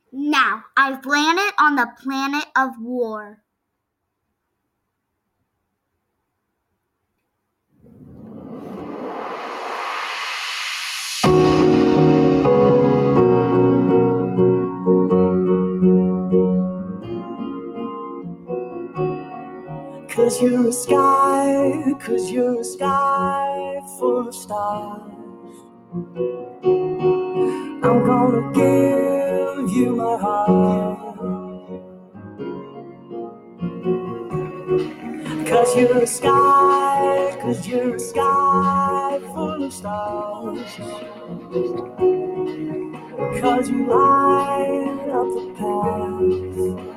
Now, I've landed on the planet of war. Cause you're a sky full of stars. I'm gonna give you my heart. Cause you're a sky full of stars. Cause you light up the path.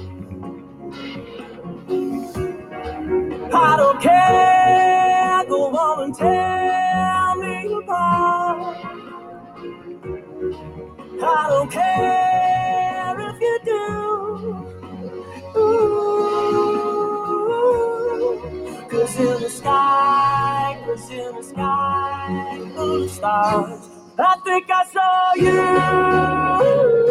I don't care, go on and tear me apart. I don't care if you do. Ooh, cause in the sky full of stars, I think I saw you.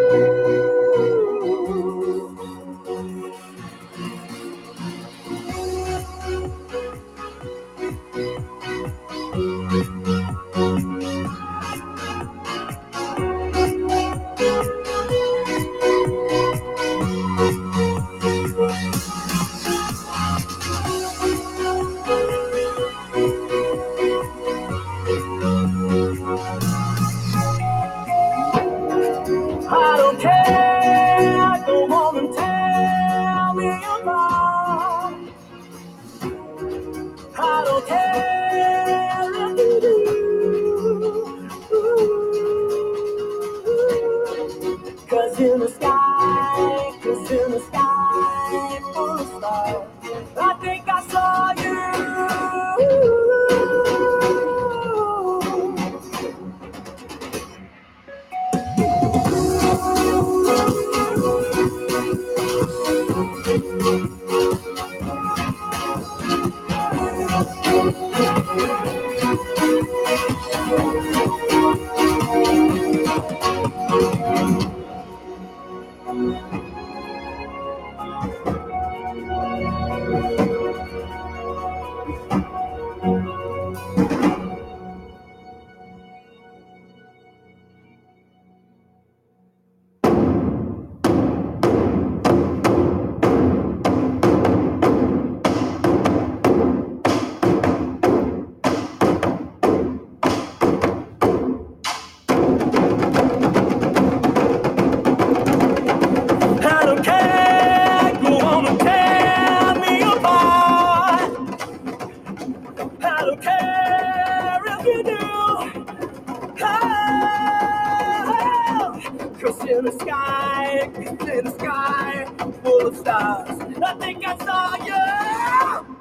I don't care, go on and tell me apart. I don't care if you do. Cause in the sky full of stars, I think I saw you. I don't care, go on and tear me apart. I don't care if you do. Oh, cause in the sky full of stars, I think I saw you.